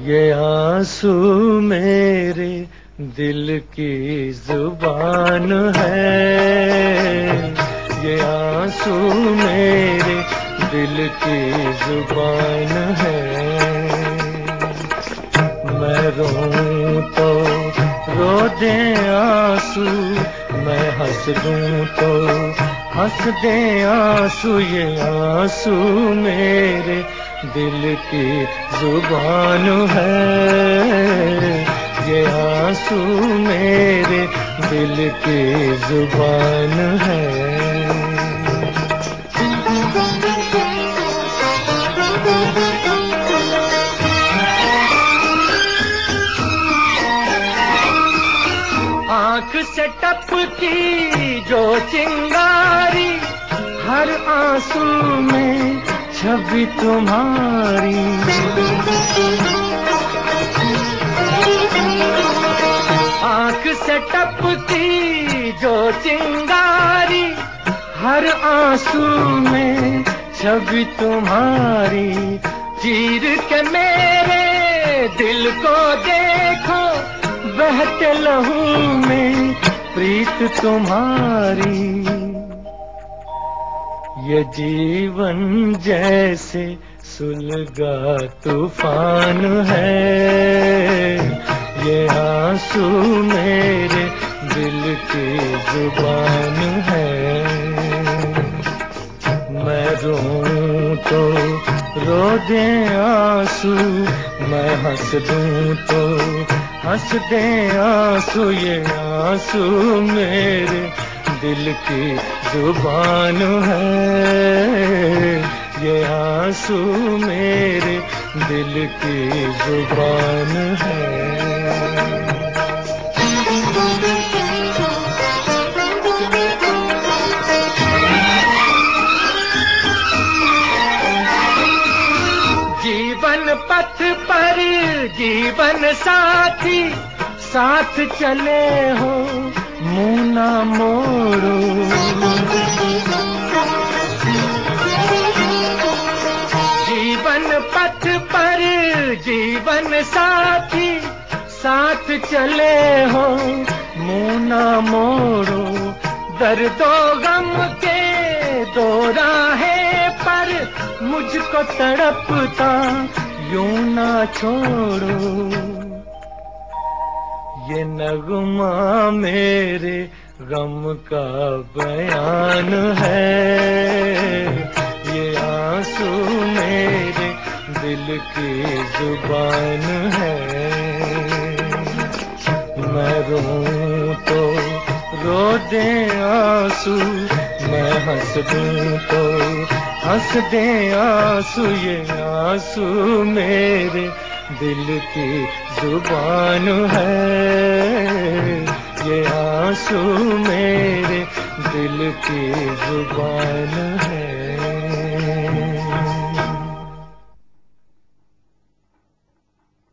ये आंसू मेरे दिल की जुबान है। ये आंसू मेरे दिल की जुबान है। मैं रोऊं तो रो दे आंसू, मैं हंस दूं तो हंस दे आंसू। ये आंसू मेरे दिल की जुबान है। ये आंसू मेरे दिल की जुबान है। आंख से टपकी जो चिंगारी, हर आंसू में छवि तुम्हारी। आंख से टपकी जो चिंगारी, हर आंसू में छवि तुम्हारी। चीर के मेरे दिल को देखो, बहते लहू में प्रीत तुम्हारी। ये जीवन जैसे सुलगा तूफान है। ये आंसू मेरे दिल की जुबान है। मैं रोऊं तो रो दे आंसू, मैं हंस दूं तो हंस दे आंसू। ये आंसू मेरे दिल की जुबान है। ये आंसू मेरे दिल की जुबान है। जीवन पथ पर जीवन साथी, साथ चले हो मुंह ना मोड़ो। जीवन पथ पर जीवन साथी, साथ चले हो मुंह ना मोड़ो। दर्दो गम के दो राहें पर मुझको तड़पता यूं ना छोड़ो। ये नगमा मेरे गम का बयान है। ये आंसू मेरे दिल की जुबान है। मैं रोऊं तो रो दे आंसू, मैं हंस दूं तो हंस दे आंसू। ये आंसू मेरे दिल की जुबान है। ये आंसू मेरे दिल की जुबान है।